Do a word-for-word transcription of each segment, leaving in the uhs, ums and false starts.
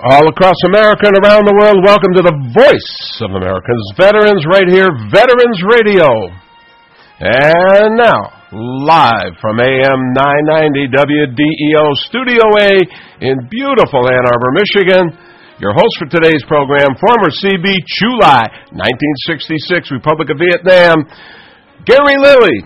All across America and around the world, welcome to the Voice of America's Veterans right here, Veterans Radio. And now, live from A M nine ninety W D E O Studio A in beautiful Ann Arbor, Michigan, your host for today's program, former C B Chu Lai, nineteen sixty-six, Republic of Vietnam, Gary Lilly.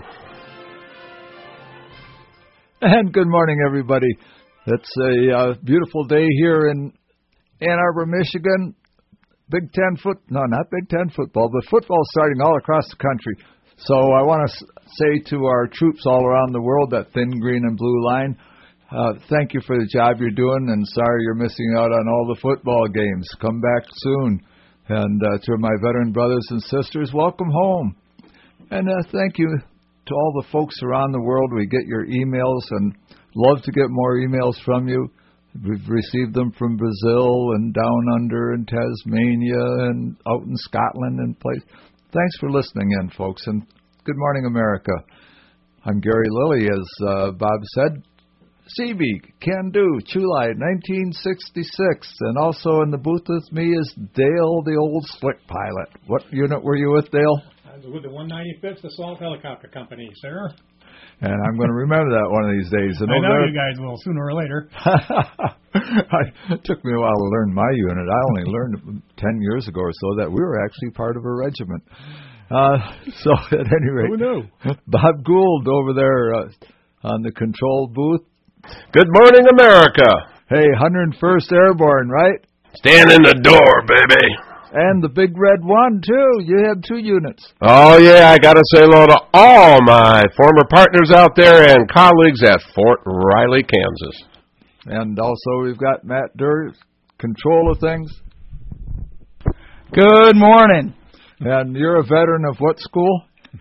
And good morning, everybody. It's a uh, beautiful day here in Ann Arbor, Michigan. Big Ten foot, no, not Big Ten football, but football starting all across the country. So I want to say to our troops all around the world, that thin green and blue line, uh, thank you for the job you're doing, and sorry you're missing out on all the football games. Come back soon. And uh, to my veteran brothers and sisters, welcome home. And uh, thank you to all the folks around the world. We get your emails and love to get more emails from you. We've received them from Brazil and down under and Tasmania and out in Scotland and place. Thanks for listening in, folks, and good morning, America. I'm Gary Lilly, as uh, Bob said. C B, Can Do, Chu Lai, nineteen sixty-six, and also in the booth with me is Dale, the old slick pilot. What unit were you with, Dale? I was with the one ninety-fifth Assault Helicopter Company, sir. And I'm going to remember that one of these days. And I know there, you guys will, sooner or later. I, it took me a while to learn my unit. I only learned ten years ago or so that we were actually part of a regiment. Uh, so at any rate, oh, no. Bob Gould over there uh, on the control booth. Good morning, America. Hey, one hundred first Airborne, right? Stand in the door, baby. And the big red one, too. You have two units. Oh, yeah, I got to say hello to all my former partners out there and colleagues at Fort Riley, Kansas. And also we've got Matt Durr, control of things. Good morning. And you're a veteran of what school?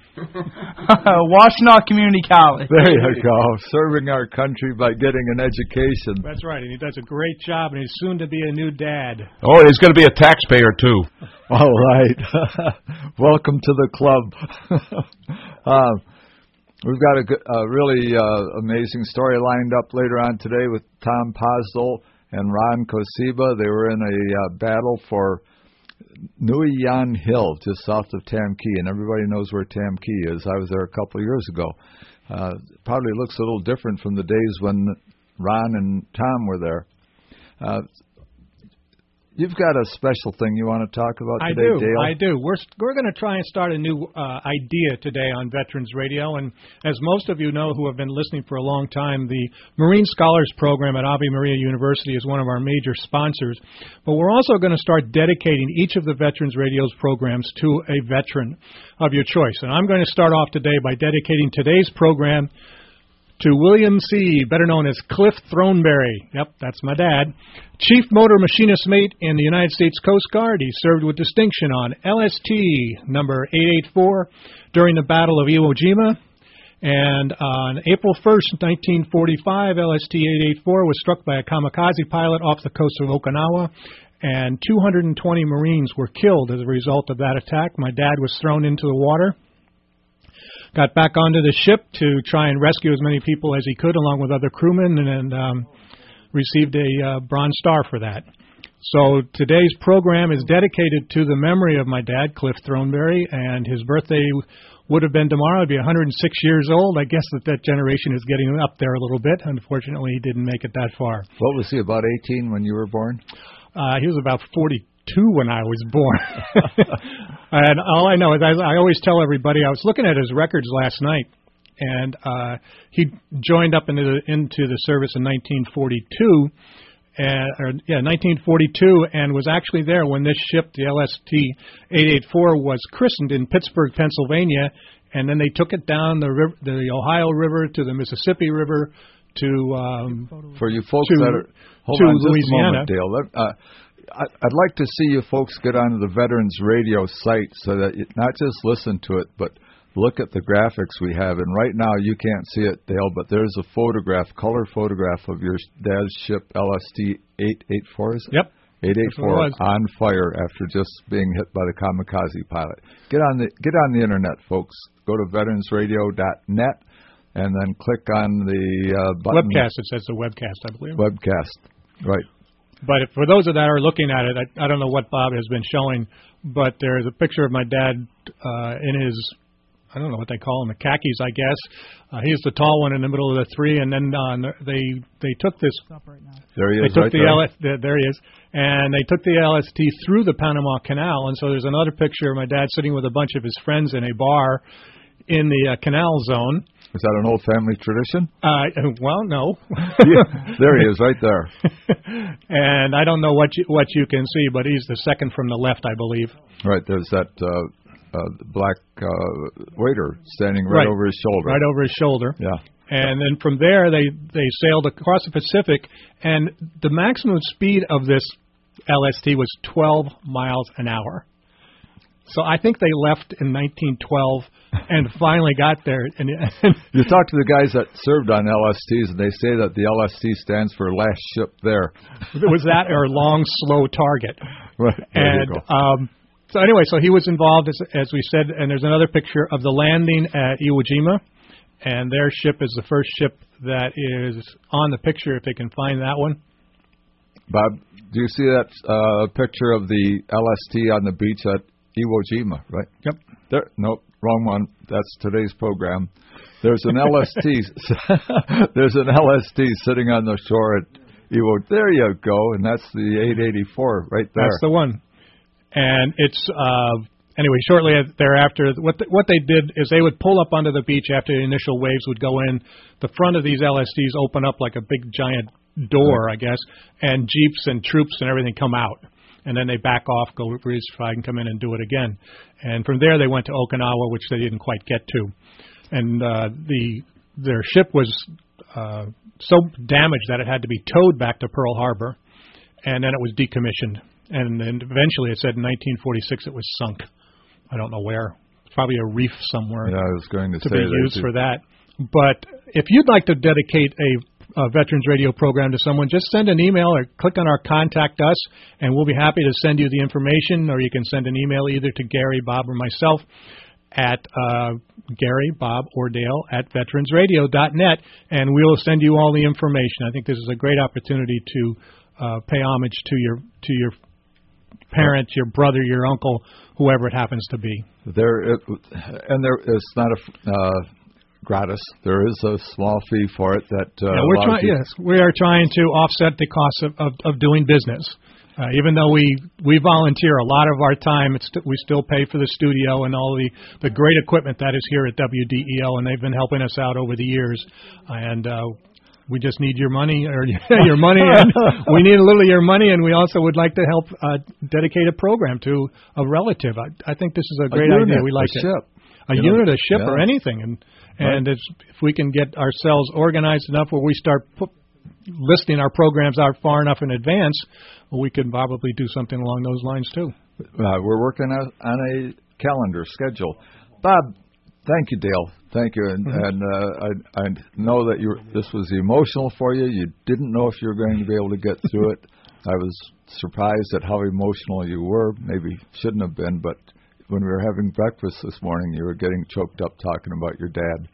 Washtenaw Community College. There you go, serving our country by getting an education. That's right, and he does a great job, and he's soon to be a new dad. Oh, and he's going to be a taxpayer, too. All right. Welcome to the club. uh, we've got a, a really uh, amazing story lined up later on today with Tom Posdol and Ron Kosiba. They were in a uh, battle for Nui Yan Hill, just south of Tam Key, and everybody knows where Tam Key is. I was there a couple of years ago. Uh, probably looks a little different from the days when Ron and Tom were there. Uh, you've got a special thing you want to talk about I today, do, Dale? I do. We're we're going to try and start a new uh, idea today on Veterans Radio, and as most of you know who have been listening for a long time, the Marine Scholars Program at Ave Maria University is one of our major sponsors. But we're also going to start dedicating each of the Veterans Radio's programs to a veteran of your choice. And I'm going to start off today by dedicating today's program to William C., better known as Cliff Throneberry. Yep, that's my dad. Chief Motor Machinist Mate in the United States Coast Guard. He served with distinction on L S T number eight eighty-four during the Battle of Iwo Jima. And on April first, nineteen forty-five, L S T eight eighty-four was struck by a kamikaze pilot off the coast of Okinawa, and two hundred twenty Marines were killed as a result of that attack. My dad was thrown into the water. Got back onto the ship to try and rescue as many people as he could, along with other crewmen, and, and um, received a uh, Bronze Star for that. So today's program is dedicated to the memory of my dad, Cliff Throneberry, and his birthday would have been tomorrow. He'd be one hundred six years old. I guess that that generation is getting up there a little bit. Unfortunately, he didn't make it that far. What was he, about eighteen when you were born? Uh, he was about forty-two when I was born. And all I know is I, I always tell everybody, I was looking at his records last night, and uh, he joined up into the, into the service in nineteen forty-two, and, or, yeah, nineteen forty-two, and was actually there when this ship, the L S T eight eighty-four, was christened in Pittsburgh, Pennsylvania, and then they took it down the, river, the Ohio River to the Mississippi River to... Um, For you folks to, that are... Hold to on just Louisiana. a moment, Dale. Let, uh, I'd like to see you folks get onto the Veterans Radio site so that you not just listen to it, but look at the graphics we have. And right now you can't see it, Dale, but there's a photograph, color photograph of your dad's ship, L S T eight eighty-four, is it? Yep. eight eighty-four on fire after just being hit by the kamikaze pilot. Get on the get on the internet, folks. Go to veterans radio dot net and then click on the uh, button. Webcast. It says the webcast, I believe. Webcast, right. But if, for those that are looking at it, I, I don't know what Bob has been showing, but there's a picture of my dad uh, in his, I don't know what they call him, the khakis, I guess. Uh, he's the tall one in the middle of the three, and then uh, they they took this. There he they is, took right the there. L S, there, there he is, and they took the L S T through the Panama Canal, and so there's another picture of my dad sitting with a bunch of his friends in a bar in the uh, canal zone. Is that an old family tradition? Uh, well, no. Yeah, there he is, right there. And I don't know what you, what you can see, but he's the second from the left, I believe. Right, there's that uh, uh, black uh, waiter standing right, Right. over his shoulder. Right over his shoulder. Yeah. And then from there, they, they sailed across the Pacific, and the maximum speed of this L S T was twelve miles an hour. So I think they left in nineteen twelve and finally got there. And, and You talk to the guys that served on L S Ts, and they say that the L S T stands for last ship there. it was that or long, slow target. Right. There And you go. um, so anyway, so he was involved, as, as we said, and there's another picture of the landing at Iwo Jima, and their ship is the first ship that is on the picture, if they can find that one. Bob, do you see that uh, picture of the L S T on the beach at Iwo Jima, right? Yep. There, nope, wrong one. That's today's program. There's an L S T. There's an L S T sitting on the shore at Iwo. There you go, and that's the eight eighty-four right there. That's the one. And it's uh, anyway. Shortly thereafter, what the, what they did is they would pull up onto the beach after the initial waves would go in. The front of these L S Ts open up like a big giant door, I guess, and jeeps and troops and everything come out. And then they back off, go resupply, and come in and do it again. And from there, they went to Okinawa, which they didn't quite get to. And uh, the their ship was uh, so damaged that it had to be towed back to Pearl Harbor, and then it was decommissioned. And then eventually, it said in nineteen forty-six it was sunk. I don't know where. It's probably a reef somewhere. Yeah, I was going to, to say be that used too. for that. But if you'd like to dedicate a Uh, Veterans Radio program to someone, just send an email or click on our Contact Us, and we'll be happy to send you the information, or you can send an email either to Gary, Bob, or myself at uh, Gary, Bob, or Dale at veterans radio dot net, and we'll send you all the information. I think this is a great opportunity to uh, pay homage to your to your parent, your brother, your uncle, whoever it happens to be. There, it, and there, it's not a uh, gratis. There is a small fee for it that uh, yeah, we're trying. Yes, we are trying to offset the cost of, of, of doing business. Uh, even though we, we volunteer a lot of our time, it's st- we still pay for the studio and all the, the great equipment that is here at W D E L, and they've been helping us out over the years. And uh, we just need your money, or your money, and we need a little of your money, and we also would like to help uh, dedicate a program to a relative. I, I think this is a great a unit, idea. We like a it. ship. A You unit, know, a ship, yeah. or anything, and and Right. it's, if we can get ourselves organized enough where we start put, listing our programs out far enough in advance, well, we could probably do something along those lines too. Uh, we're working on, on a calendar schedule. Bob, thank you, Dale. Thank you, and, Mm-hmm. and uh, I, I know that you this was emotional for you. You didn't know if you were going to be able to get through it. I was surprised at how emotional you were. Maybe shouldn't have been, but when we were having breakfast this morning, you were getting choked up talking about your dad.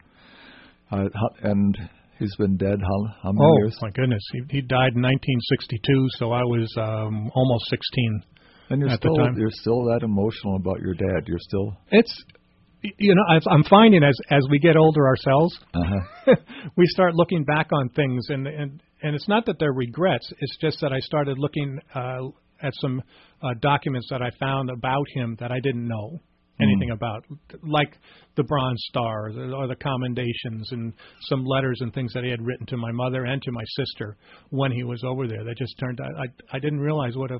Uh, how- and he's been dead how, how many Oh years? my goodness, he, he died in nineteen sixty-two, so I was um, almost sixteen. And you're at the still time. you're still that emotional about your dad. You're still It's you know I- I'm finding as as we get older ourselves, uh-huh. we start looking back on things, and and and it's not that they're regrets. It's just that I started looking uh, at some uh, documents that I found about him that I didn't know anything mm. about, like the Bronze Star or the, or the commendations and some letters and things that he had written to my mother and to my sister when he was over there. That just turned out I I didn't realize what a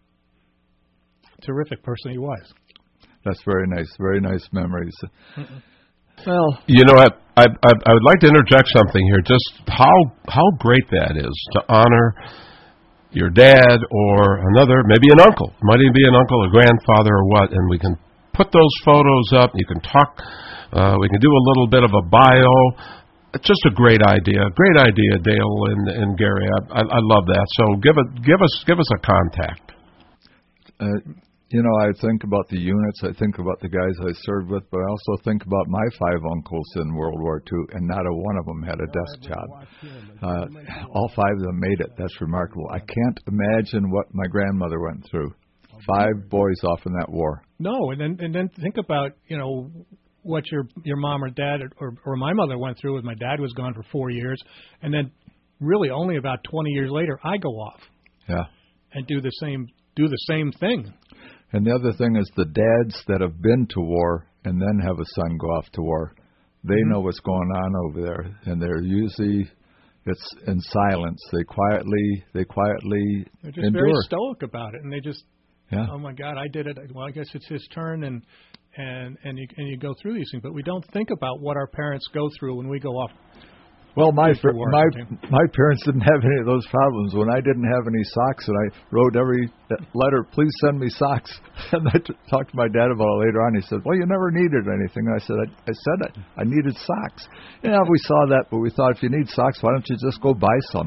terrific person he was. That's very nice. Very nice memories. Mm-mm. Well, You know, I, I I I would like to interject something here. Just how how great that is to honor your dad or another, maybe an uncle. Might even be an uncle, a grandfather, or what. And we can put those photos up. You can talk. Uh, we can do a little bit of a bio. It's just a great idea. Great idea, Dale and, and Gary. I, I, I love that. So give it, give us give us a contact. Uh, you know, I think about the units, I think about the guys I served with, but I also think about my five uncles in World War Two, and not a one of them had a desk job. Uh, all five of them made it. That's remarkable. I can't imagine what my grandmother went through. Five boys off in that war. No, and then and then think about, you know, what your your mom or dad or, or my mother went through. With my dad was gone for four years, and then really only about twenty years later, I go off. Yeah. And do the same do the same thing. And the other thing is the dads that have been to war and then have a son go off to war, they mm-hmm. know what's going on over there, and they're usually it's in silence. They quietly they quietly they're just endure. very stoic about it, and they just yeah. oh my God, I did it. Well, I guess it's his turn, and and and you and you go through these things, but we don't think about what our parents go through when we go off. Well, my fr- my my parents didn't have any of those problems. When I didn't have any socks, and I wrote every letter, "Please send me socks." And I t- talked to my dad about it later on. He said, "Well, you never needed anything." And I said, "I, I said it. I needed socks." Yeah, we saw that, but we thought, if you need socks, why don't you just go buy some?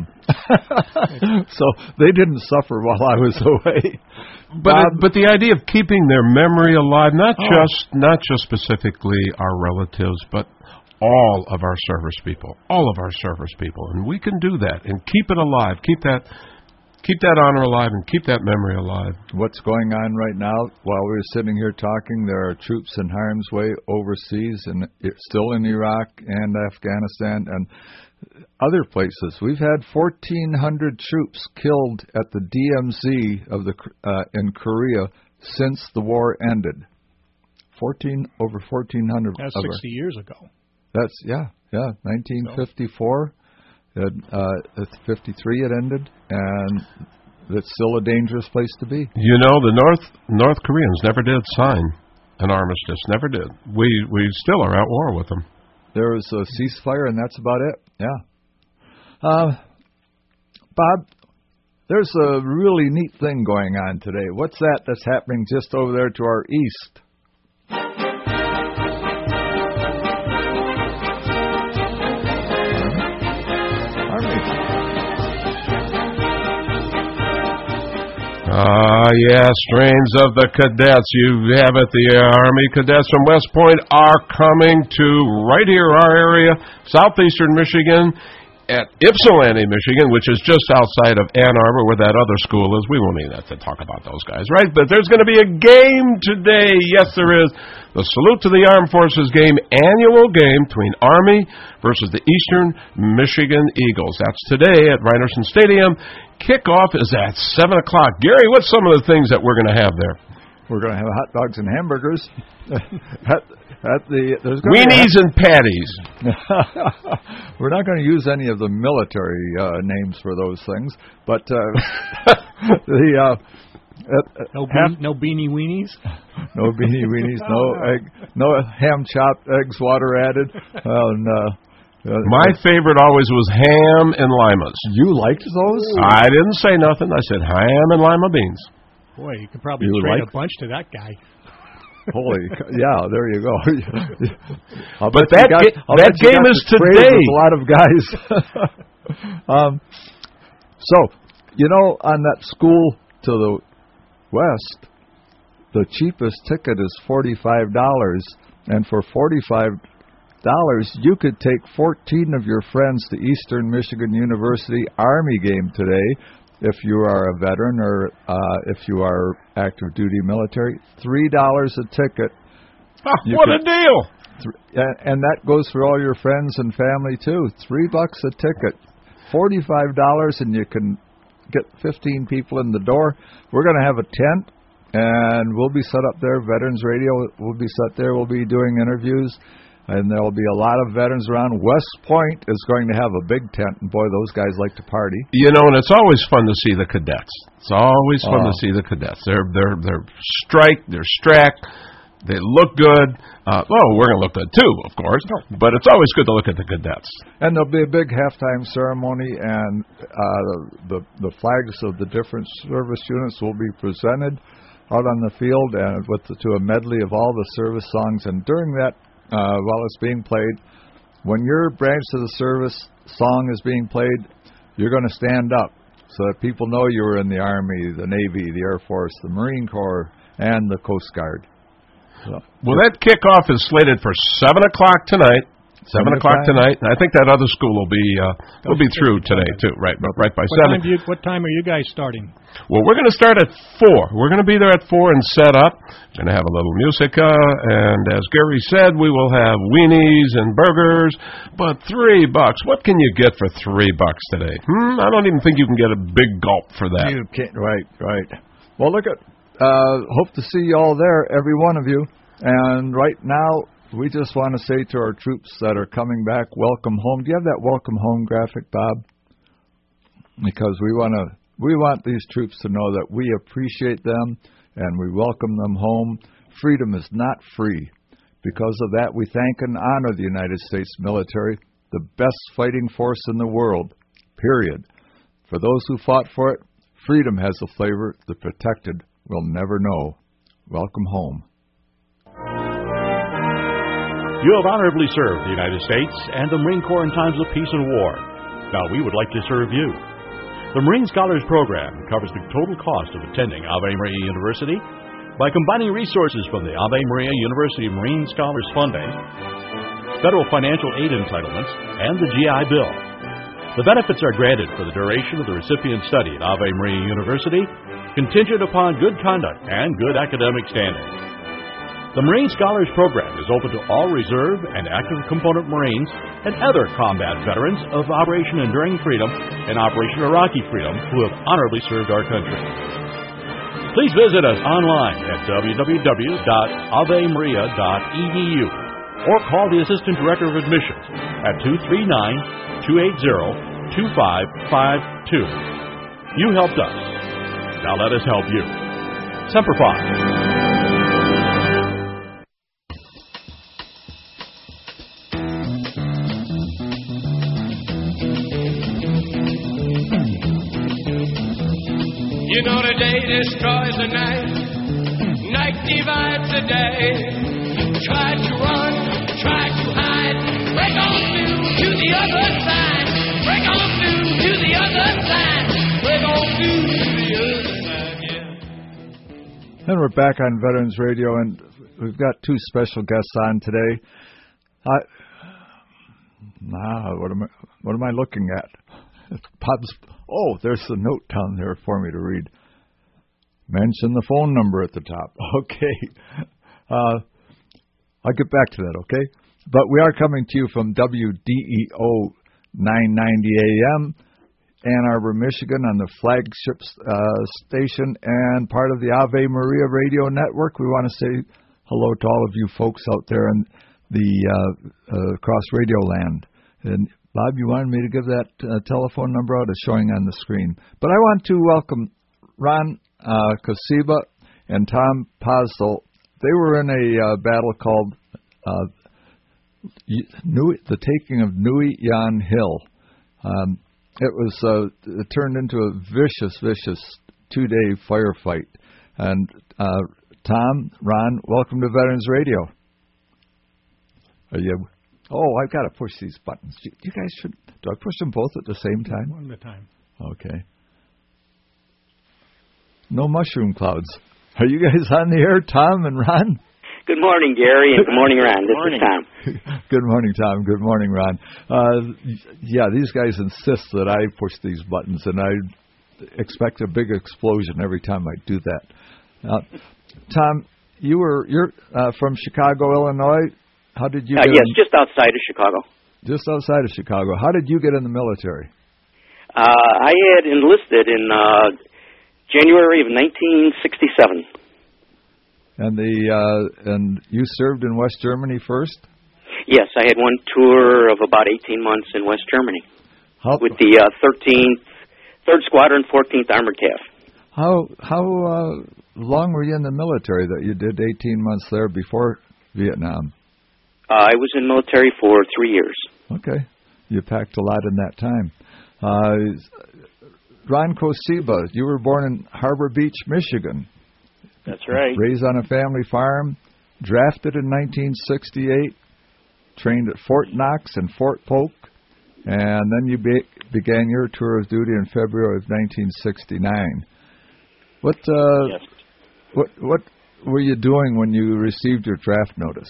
So they didn't suffer while I was away. But um, it, but the idea of keeping their memory alive, not oh. just not just specifically our relatives, but all of our service people, all of our service people, and we can do that and keep it alive, keep that, keep that honor alive, and keep that memory alive. What's going on right now? While we're sitting here talking, there are troops in harm's way overseas, and still in Iraq and Afghanistan and other places. We've had fourteen hundred troops killed at the D M Z of the uh, in Korea since the war ended. Fourteen over fourteen hundred. That's sixty years ago. That's, yeah, yeah, nineteen fifty-four, it, uh, at fifty-three it ended, and it's still a dangerous place to be. You know, the North North Koreans never did sign an armistice, never did. We we still are at war with them. There was a ceasefire, and that's about it, yeah. Uh, Bob, there's a really neat thing going on today. What's that that's happening just over there to our east? Ah, uh, yeah, strains of the cadets. You have it. The Army cadets from West Point are coming to right here, our area, southeastern Michigan, at Ypsilanti, Michigan, which is just outside of Ann Arbor, where that other school is. We won't need that to talk about those guys, right? But there's going to be a game today. Yes, there is. The Salute to the Armed Forces game, annual game between Army versus the Eastern Michigan Eagles. That's today at Reinerson Stadium. Kickoff is at seven o'clock. Gary, what's some of the things that we're going to have there? We're going to have hot dogs and hamburgers. at, at the there's Weenies and patties. We're not going to use any of the military uh, names for those things, but uh, the uh, at, at no be- no beanie weenies, no beanie weenies, no egg, no ham chopped, eggs, water added. And, uh, Uh, My favorite always was ham and limas. You liked those? I didn't say nothing. I said ham and lima beans. Boy, you could probably you trade like? a bunch to that guy. Holy, yeah, there you go. But that got, ga- that game is today. With a lot of guys. um, so, you know, on that school to the west, the cheapest ticket is forty-five dollars, and for forty-five dollars, you could take fourteen of your friends to Eastern Michigan University Army game today. If you are a veteran or uh, if you are active duty military, three dollars a ticket. Oh, what could, a deal! Th- and that goes for all your friends and family too. Three bucks a ticket, forty-five dollars, and you can get fifteen people in the door. We're going to have a tent, and we'll be set up there. Veterans Radio will be set there. We'll be doing interviews. And there will be a lot of veterans around. West Point is going to have a big tent, and boy, those guys like to party. You know, and it's always fun to see the cadets. It's always fun uh, to see the cadets. They're they're they're striped, they're strapped, they look good. Uh, oh, we're going to look good too, of course. But it's always good to look at the cadets. And there'll be a big halftime ceremony, and uh, the the flags of the different service units will be presented out on the field, and with the, to a medley of all the service songs. And during that. Uh, while it's being played, when your branch of the service song is being played, you're going to stand up so that people know you were in the Army, the Navy, the Air Force, the Marine Corps, and the Coast Guard. So, well, that kickoff is slated for seven o'clock tonight. Seven o'clock tonight. I think that other school will be uh, will be through today too. Right, right by what seven. Time do you, what time are you guys starting? Well, we're going to start at four. We're going to be there at four and set up. Going to have a little music, uh, and as Gary said, we will have weenies and burgers. But three bucks. What can you get for three bucks today? Hmm. I don't even think you can get a big gulp for that. You can't. Right. Right. Well, look at. Uh, hope to see you all there, every one of you. And right now, we just want to say to our troops that are coming back, welcome home. Do you have that welcome home graphic, Bob? Because we want to, we want these troops to know that we appreciate them and we welcome them home. Freedom is not free. Because of that, we thank and honor the United States military, the best fighting force in the world, period. For those who fought for it, freedom has a flavor the protected will never know. Welcome home. You have honorably served the United States and the Marine Corps in times of peace and war. Now we would like to serve you. The Marine Scholars Program covers the total cost of attending Ave Maria University by combining resources from the Ave Maria University Marine Scholars Funding, federal financial aid entitlements, and the G I Bill. The benefits are granted for the duration of the recipient's study at Ave Maria University, contingent upon good conduct and good academic standing. The Marine Scholars Program is open to all reserve and active component Marines and other combat veterans of Operation Enduring Freedom and Operation Iraqi Freedom who have honorably served our country. Please visit us online at w w w dot ave maria dot e d u or call the Assistant Director of Admissions at two three nine, two eight zero, two five five two. You helped us. Now let us help you. Semper Fi. You know the day destroys the night, night divides the day. Try to run, try to hide, break on through to the other side, break on through to the other side, break on through to the other side, yeah. And we're back on Veterans Radio, and we've got two special guests on today. I, nah, what am I, what am I looking at? Bob's, oh, there's the note down there for me to read. Mention the phone number at the top. Okay. Uh, I'll get back to that, okay? But we are coming to you from W D E O nine ninety A M, Ann Arbor, Michigan, on the flagship uh, station and part of the Ave Maria Radio Network. We want to say hello to all of you folks out there in the uh, uh, across Radio Land. And Bob, you wanted me to give that uh, telephone number out. It's showing on the screen. But I want to welcome Ron uh, Kosiba and Tom Postel. They were in a uh, battle called uh, Nui, the Taking of Nui Yan Hill. Um, it was uh, it turned into a vicious, vicious two-day firefight. And uh, Tom, Ron, welcome to Veterans Radio. Are you? Oh, I've got to push these buttons. You, you guys should. Do I push them both at the same time? One at a time. Okay. No mushroom clouds. Are you guys on the air, Tom and Ron? Good morning, Gary, and good morning, Ron. This morning. is Tom. Good morning, Tom. Good morning, Ron. Uh, yeah, these guys insist that I push these buttons, and I expect a big explosion every time I do that. Uh, Tom, you were you're uh, from Chicago, Illinois. How did you? Uh, get yes, in, just outside of Chicago. Just outside of Chicago. How did you get in the military? Uh, I had enlisted in uh, January of nineteen sixty-seven. And the uh, and you served in West Germany first? Yes, I had one tour of about eighteen months in West Germany how, with the uh, thirteenth, third Squadron, fourteenth Armored Cav. How how uh, long were you in the military that you did eighteen months there before Vietnam? Uh, I was in military for three years. Okay. You packed a lot in that time. Uh, Ron Kosiba, you were born in Harbor Beach, Michigan. That's right. Raised on a family farm, drafted in nineteen sixty-eight, trained at Fort Knox and Fort Polk, and then you be- began your tour of duty in February of nineteen sixty-nine. What, uh, yes. what, what, were you doing when you received your draft notice?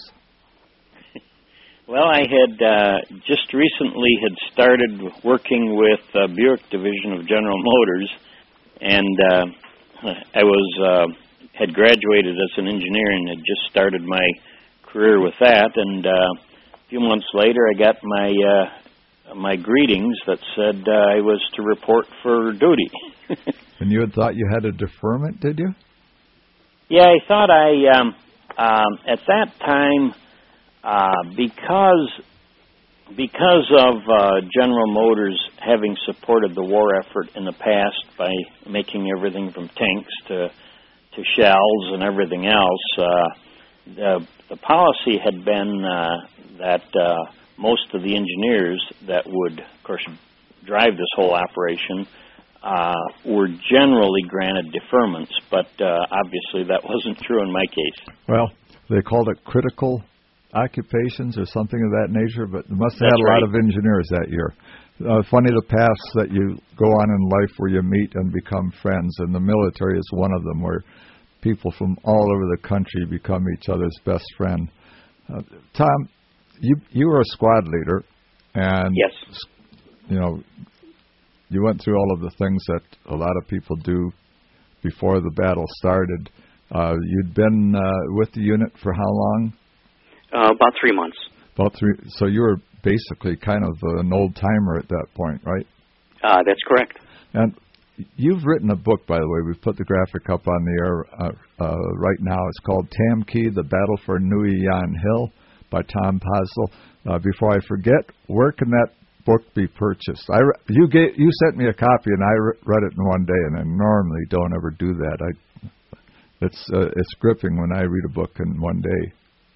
Well, I had uh, just recently had started working with uh, Buick Division of General Motors, and uh, I was uh, had graduated as an engineer and had just started my career with that. And uh, a few months later, I got my uh, my greetings that said uh, I was to report for duty. And you had thought you had a deferment, did you? Yeah, I thought I um, um, at that time. Uh, because because of uh, General Motors having supported the war effort in the past by making everything from tanks to to shells and everything else, uh, the, the policy had been uh, that uh, most of the engineers that would, of course, drive this whole operation uh, were generally granted deferments, but uh, obviously that wasn't true in my case. Well, they called it critical occupations or something of that nature, but they must have That's had a right. lot of engineers that year. Uh, funny the paths that you go on in life where you meet and become friends, and the military is one of them, where people from all over the country become each other's best friend. Uh, Tom, you you were a squad leader, and Yes. you know you went through all of the things that a lot of people do before the battle started. Uh, you'd been uh, with the unit for how long? Uh, about three months. About three. So you were basically kind of an old timer at that point, right? Uh, that's correct. And you've written a book, by the way. We've put the graphic up on the air uh, uh, right now. It's called Tam Key: The Battle for Nui Yan Hill by Tom Posel. Uh, before I forget, where can that book be purchased? I re- you gave, you sent me a copy, and I re- read it in one day. And I normally don't ever do that. I it's uh, it's gripping when I read a book in one day.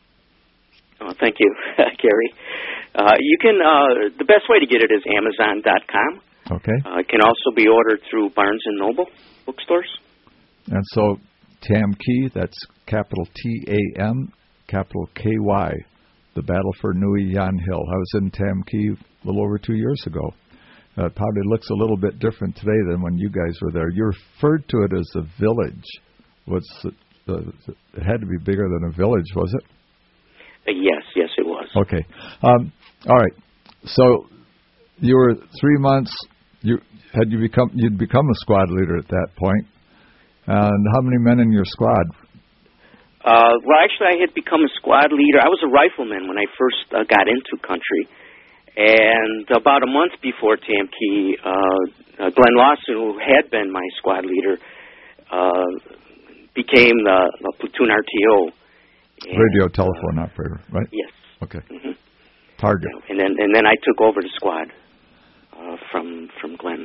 Oh, thank you, Gary. Uh, you can, uh, the best way to get it is Amazon dot com. Okay. Uh, it can also be ordered through Barnes and Noble bookstores. And so, Tam Key, that's capital T A M, capital K Y, The Battle for Nui Yan Hill. I was in Tam Key a little over two years ago. Uh, it probably looks a little bit different today than when you guys were there. You referred to it as a village. Was it, uh, it had to be bigger than a village, was it? Uh, yes, yes, it was. Okay. Um, all right. So you were three months. You had you become you'd become a squad leader at that point. And how many men in your squad? Uh, well, actually, I had become a squad leader. I was a rifleman when I first uh, got into country. And about a month before Tam Key, uh, uh, Glenn Lawson, who had been my squad leader, uh, became the, the platoon R T O. And, Radio telephone uh, operator, right? Yes. Okay. Mm-hmm. Target. Yeah, and then and then I took over the squad uh, from from Glenn.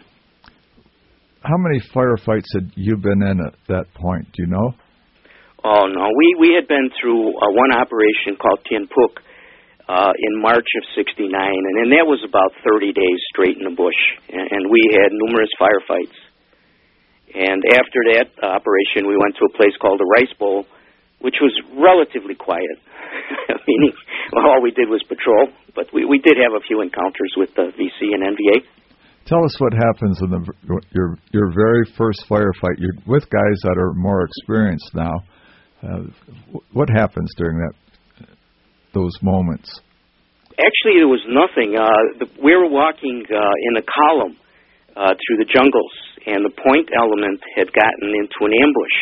How many firefights had you been in at that point? Do you know? Oh no, we we had been through uh, one operation called Tien Phuc uh, in March of sixty-nine, and, and that was about thirty days straight in the bush, and, and we had numerous firefights. And after that uh, operation, we went to a place called the Rice Bowl, which was relatively quiet, meaning well, all we did was patrol, but we, we did have a few encounters with the V C and N V A. Tell us what happens in the your your very first firefight. You're with guys that are more experienced now. Uh, what happens during that those moments? Actually, there was nothing. Uh, the, we were walking uh, in a column uh, through the jungles, and the point element had gotten into an ambush.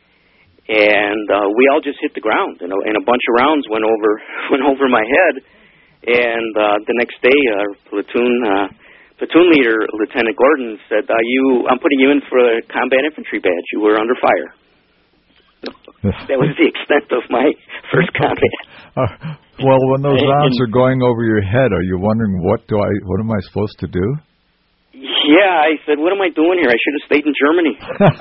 And uh, we all just hit the ground, and a, and a bunch of rounds went over went over my head. And uh, the next day, our platoon uh, platoon leader, Lieutenant Gordon, said, "Are you? I'm putting you in for a combat infantry badge. You were under fire." That was the extent of my first combat. Uh, well, when those rounds are going over your head, are you wondering what do I? What am I supposed to do? Yeah, I said, what am I doing here? I should have stayed in Germany.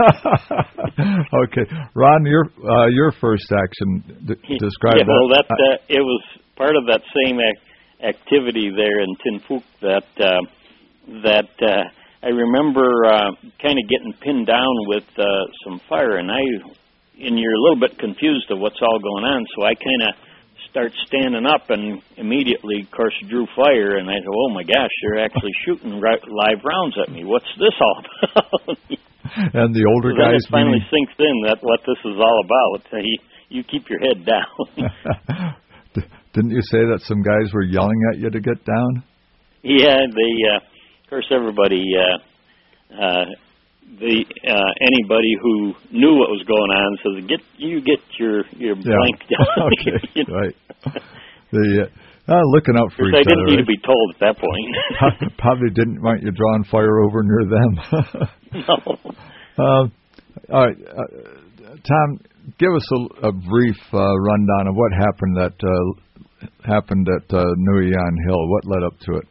Okay, Ron, your uh, your first action. D- describe yeah, well, that. that uh, it was part of that same ac- activity there in Tien Phuc that uh, that uh, I remember uh, kind of getting pinned down with uh, some fire, and I, and you're a little bit confused of what's all going on, so I kind of start standing up and immediately, of course, drew fire, and I said, oh, my gosh, they're actually shooting ri- live rounds at me. What's this all about? And the older so guys... Then it finally meaning... sinks in that what this is all about. He you keep your head down. Didn't you say that some guys were yelling at you to get down? Yeah, they. Uh, of course, everybody. Uh, uh, the uh, anybody who knew what was going on says, "Get you get your your yeah. blank down." Okay, you know? right. The uh, uh, looking out for each I didn't other, need right? to be told at that point. Probably didn't want you drawing fire over near them. No. Uh, all right, uh, Tom, give us a, a brief uh, rundown of what happened that uh, happened at uh, Nguyen Hill. What led up to it?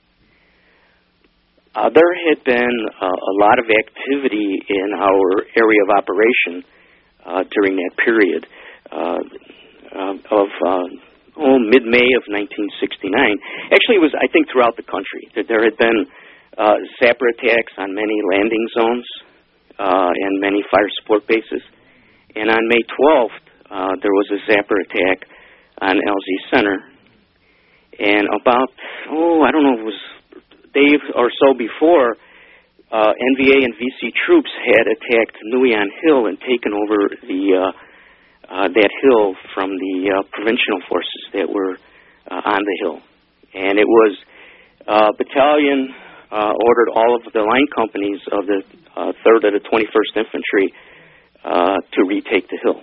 Uh, there had been uh, a lot of activity in our area of operation uh, during that period uh, uh, of uh, oh, mid-May of nineteen sixty-nine. Actually, it was, I think, throughout the country. There had been uh, sapper attacks on many landing zones uh, and many fire support bases. And on May twelfth, uh, there was a sapper attack on L Z Center. And about, oh, I don't know, it was day or so before, uh, N V A and V C troops had attacked Nguyen Hill and taken over the uh, uh, that hill from the uh, provincial forces that were uh, on the hill. And it was uh, battalion uh, ordered all of the line companies of the uh, third of the twenty-first Infantry uh, to retake the hill.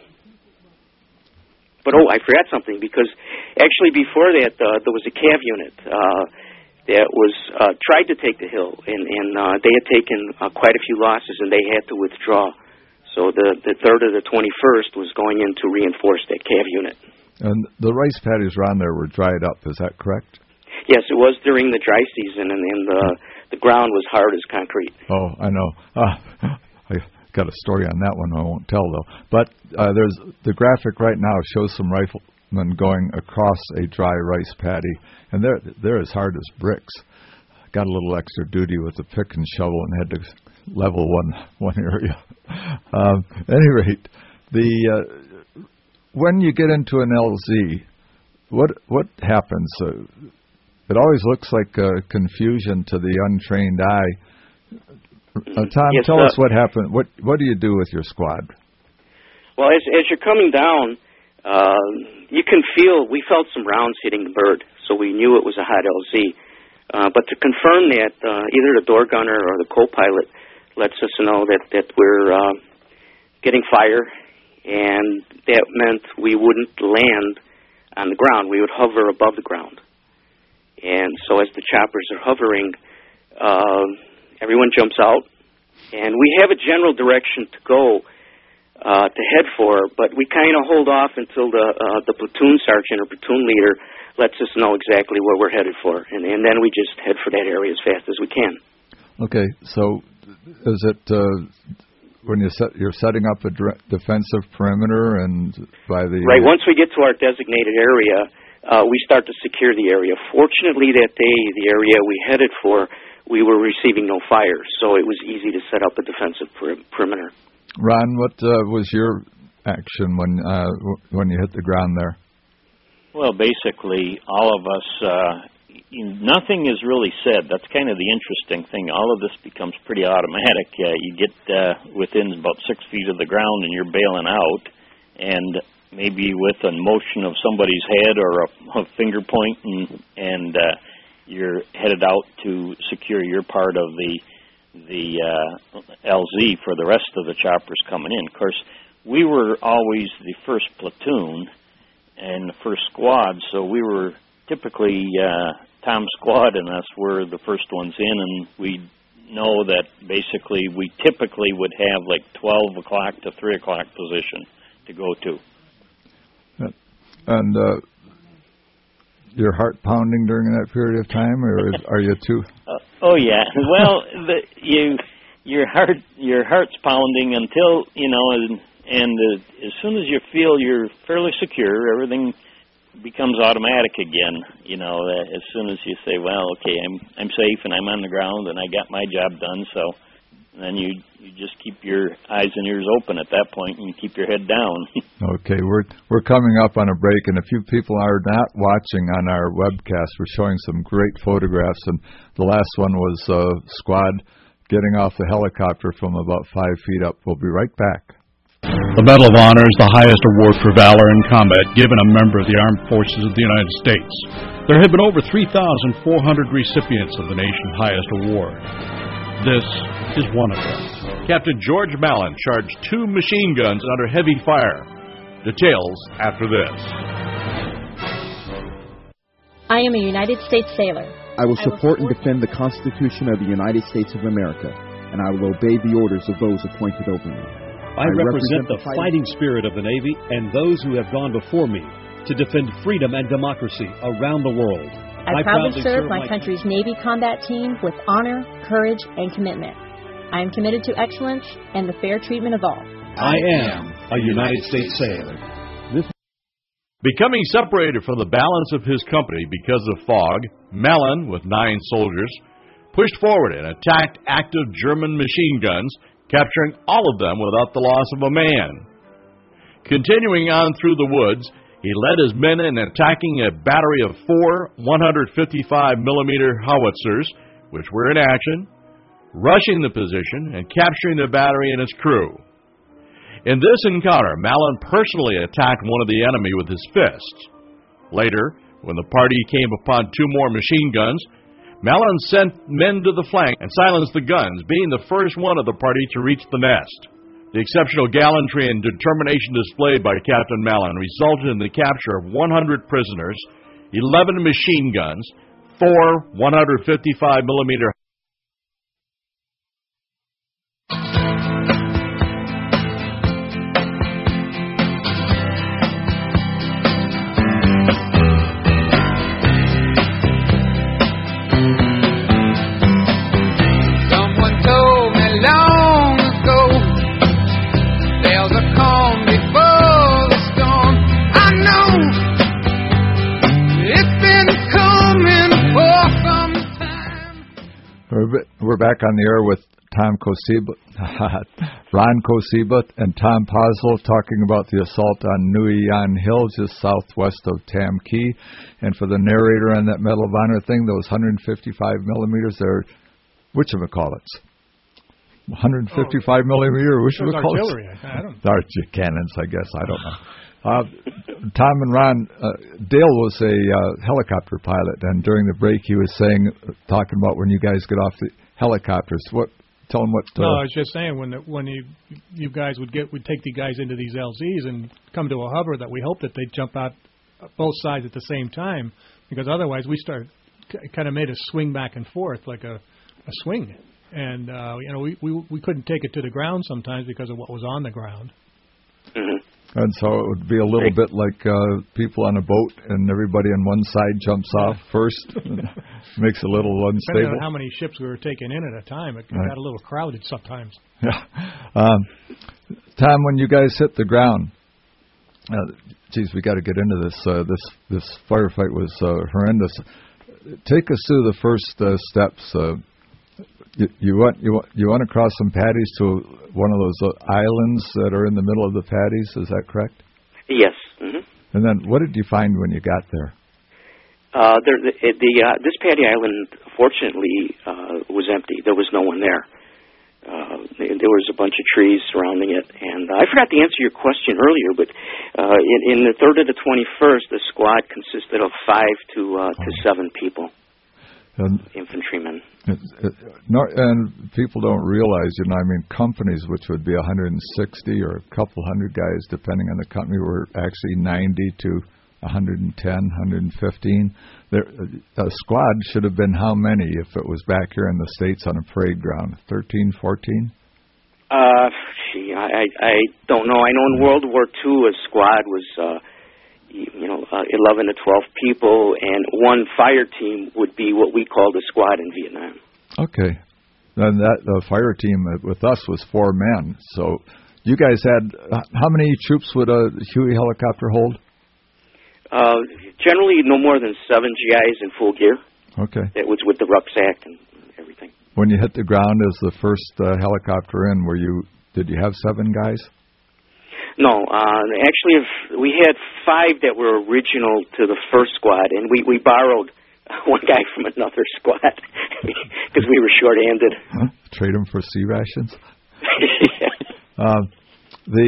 But, oh, I forgot something, because actually before that, uh, there was a C A V unit uh, that was uh, tried to take the hill, and, and uh, they had taken uh, quite a few losses, and they had to withdraw. So the, the third of the twenty-first was going in to reinforce that C A V unit. And the rice paddies around there were dried up, is that correct? Yes, it was during the dry season, and, and the, the ground was hard as concrete. Oh, I know. Uh, I got a story on that one I won't tell, though. But uh, there's the graphic right now shows some riflemen going across a dry rice paddy, and they're, they're as hard as bricks. Got a little extra duty with the pick and shovel and had to level one one area. Um, at any rate, the uh, when you get into an L Z, what what happens? Uh, it always looks like uh, confusion to the untrained eye. Uh, Tom, yes, tell uh, us what happened. What what do you do with your squad? Well, as as you're coming down, uh, you can feel. We felt some rounds hitting the bird, so we knew it was a hot L Z. Uh, but to confirm that, uh, either the door gunner or the co-pilot lets us know that that we're uh, getting fire, and that meant we wouldn't land on the ground. We would hover above the ground. And so as the choppers are hovering, uh, everyone jumps out, and we have a general direction to go uh, to head for, but we kind of hold off until the uh, the platoon sergeant or platoon leader lets us know exactly where we're headed for, and, and then we just head for that area as fast as we can. Okay, so is it uh, when you set, you're setting up a dre- defensive perimeter, and by the right once we get to our designated area, uh, we start to secure the area. Fortunately, that day, the area we headed for, we were receiving no fire, so it was easy to set up a defensive per- perimeter. Ron, what uh, was your action when uh, w- when you hit the ground there? Well, basically, all of us, uh, nothing is really said. That's kind of the interesting thing. All of this becomes pretty automatic. Uh, you get uh, within about six feet of the ground and you're bailing out, and maybe with a motion of somebody's head or a, a finger point, and, and uh, you're headed out to secure your part of the the uh, L Z for the rest of the choppers coming in. Of course, we were always the first platoon and the first squad, so we were typically uh, Tom's squad and us were the first ones in, and we know that basically we typically would have like twelve o'clock to three o'clock position to go to. And uh, your heart pounding during that period of time, or is, are you too? Uh, oh yeah, well, the, you your heart your heart's pounding until you know. And, And uh, as soon as you feel you're fairly secure, everything becomes automatic again. You know, uh, as soon as you say, "Well, okay, I'm I'm safe and I'm on the ground and I got my job done," so then you you just keep your eyes and ears open at that point and keep your head down. Okay, we're we're coming up on a break, and if you people are not watching on our webcast, we're showing some great photographs, and the last one was uh, squad getting off the helicopter from about five feet up. We'll be right back. The Medal of Honor is the highest award for valor in combat given a member of the Armed Forces of the United States. There have been over three thousand four hundred recipients of the nation's highest award. This is one of them. Captain George Mallon charged two machine guns under heavy fire. Details after this. I am a United States sailor. I will support and defend the Constitution of the United States of America, and I will obey the orders of those appointed over me. I, I represent, represent the fighting spirit of the Navy and those who have gone before me to defend freedom and democracy around the world. I, I proudly serve my country's Navy combat team with honor, courage, and commitment. I am committed to excellence and the fair treatment of all. I am a United States sailor. This Becoming separated from the balance of his company because of fog, Mallon, with nine soldiers, pushed forward and attacked active German machine guns, capturing all of them without the loss of a man. Continuing on through the woods, he led his men in attacking a battery of four one fifty-five millimeter howitzers, which were in action, rushing the position and capturing the battery and its crew. In this encounter, Mallon personally attacked one of the enemy with his fists. Later, when the party came upon two more machine guns, Mallon sent men to the flank and silenced the guns, being the first one of the party to reach the nest. The exceptional gallantry and determination displayed by Captain Mallon resulted in the capture of one hundred prisoners, eleven machine guns, four one fifty-five millimeter We're back on the air with Tom Kosiba, Ron Kosiba, and Tom Posel talking about the assault on Nguyen Hill, just southwest of Tam Key. And for the narrator on that Medal of Honor thing, those one fifty-five millimeters, they're whatchamacallits? one fifty-five oh, millimeter, whatchamacallits? Artillery, I don't know. Artillery cannons, I guess. I don't know. Uh, Tom and Ron, uh, Dale was a uh, helicopter pilot, and during the break he was saying, talking about when you guys get off the helicopters. What? Tell them what. Uh, no, I was just saying when the, when you you guys would get would take the guys into these L Zs and come to a hover, that we hope that they'd jump out both sides at the same time, because otherwise we start kind of made a swing back and forth like a, a swing, and uh, you know we, we we couldn't take it to the ground sometimes because of what was on the ground. Mm-hmm. And so it would be a little bit like uh, people on a boat, and everybody on one side jumps off first. Makes it a little unstable. Depending on how many ships we were taking in at a time, it right. got a little crowded sometimes. Yeah. Um, Tom, when you guys hit the ground, uh, geez, we got to get into this. Uh, this this firefight was uh, horrendous. Take us through the first uh, steps. Uh, You, you went you went, you went across some paddies to one of those uh, islands that are in the middle of the paddies. Is that correct? Yes. Mm-hmm. And then, what did you find when you got there? Uh, there the, the uh, this paddy island, fortunately, uh, was empty. There was no one there. Uh, there was a bunch of trees surrounding it, and uh, I forgot to answer your question earlier. But uh, in, in the third to the twenty-first, the squad consisted of five to uh, to oh. seven people. And infantrymen. It, it, no, and people don't realize, you know, I mean, companies which would be one hundred sixty or a couple hundred guys, depending on the company, were actually ninety to one hundred ten, one hundred fifteen. There, a squad should have been how many if it was back here in the States on a parade ground? thirteen, fourteen? Uh, gee, I, I don't know. I know in World War Two a squad was... Uh, you know, uh, eleven to twelve people, and one fire team would be what we called a squad in Vietnam. Okay. Then that the fire team with us was four men. So you guys had, how many troops would a Huey helicopter hold? Uh, generally no more than seven G Is in full gear. Okay. It was with the rucksack and everything. When you hit the ground as the first uh, helicopter in, were you, did you have seven guys? No, uh, actually, if we had five that were original to the first squad, and we, we borrowed one guy from another squad because we were short-handed. Huh? Trade them for sea rations? Yeah. uh, The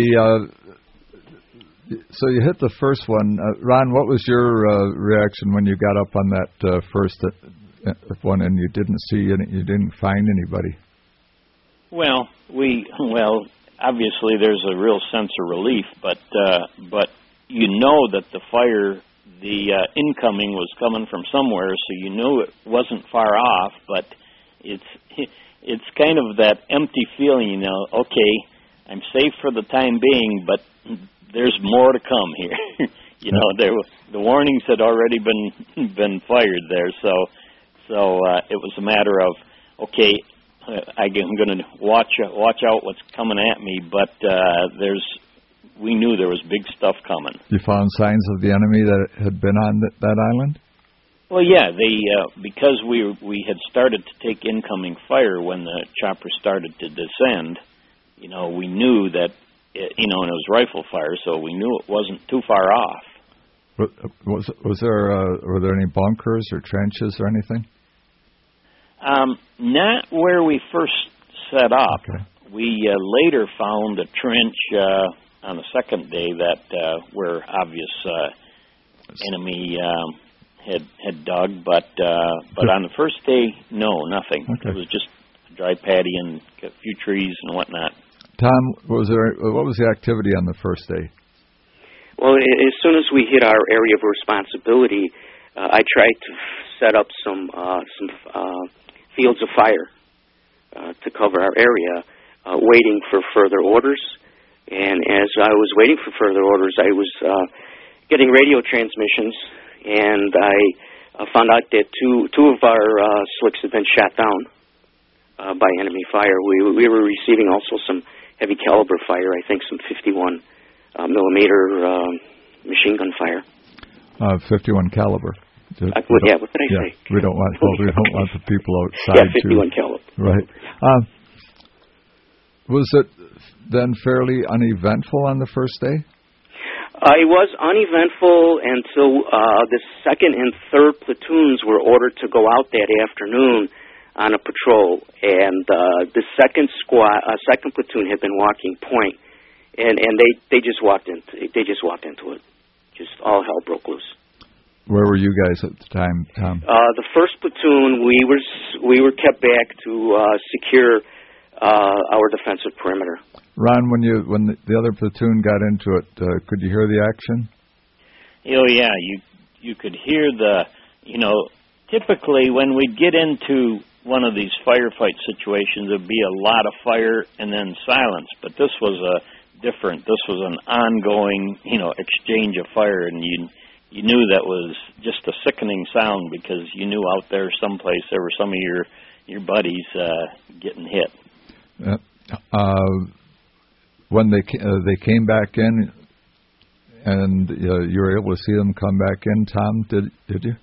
uh, so you hit the first one, uh, Ron. What was your uh, reaction when you got up on that uh, first uh, one and you didn't see any, you didn't find anybody? Well, we well obviously there's a real sense of relief, but uh, but you know that the fire, the uh, incoming was coming from somewhere, so you knew it wasn't far off. But it's it's kind of that empty feeling, you know. Okay, I'm safe for the time being, but there's more to come here. you know, there the warnings had already been been fired there, so so uh, it was a matter of okay. Uh, I'm going to watch watch out what's coming at me, but uh, there's we knew there was big stuff coming. You found signs of the enemy that had been on th- that island? Well, yeah, they uh, because we we had started to take incoming fire when the chopper started to descend. You know, we knew that it, you know, and it was rifle fire, so we knew it wasn't too far off. Was was there uh, were there any bunkers or trenches or anything? Um, not where we first set up. Okay. We uh, later found a trench uh, on the second day that uh, where obvious uh, enemy um, had had dug, but uh, but on the first day, no, nothing. Okay. It was just a dry paddy and a few trees and whatnot. Tom, was there what was the activity on the first day? Well, as soon as we hit our area of responsibility, uh, I tried to set up some uh, some. Uh, fields of fire uh, to cover our area, uh, waiting for further orders. And as I was waiting for further orders, I was uh, getting radio transmissions, and I uh, found out that two two of our uh, slicks had been shot down uh, by enemy fire. We we were receiving also some heavy caliber fire, I think some fifty-one uh, millimeter uh, machine gun fire. Uh, fifty-one caliber. Uh, well, yeah, what did I yeah, say? We don't want well, we don't want the people outside. Yeah, fifty-one caliber. Right. Um, was it then fairly uneventful on the first day? Uh, it was uneventful until uh, the second and third platoons were ordered to go out that afternoon on a patrol, and uh, the second squad, uh, second platoon had been walking point, and and they they just walked into they just walked into it, just all hell broke loose. Where were you guys at the time, Tom? Uh, the first platoon, we were we were kept back to uh, secure uh, our defensive perimeter. Ron, when you when the, the other platoon got into it, uh, could you hear the action? Oh yeah, you you could hear the you know typically when we get into one of these firefight situations, there'd be a lot of fire and then silence. But this was a different. This was an ongoing you know exchange of fire, and you. You knew that was just a sickening sound because you knew out there someplace there were some of your your buddies uh, getting hit. Uh, uh, when they uh, they came back in, and uh, you were able to see them come back in, Tom, did did you?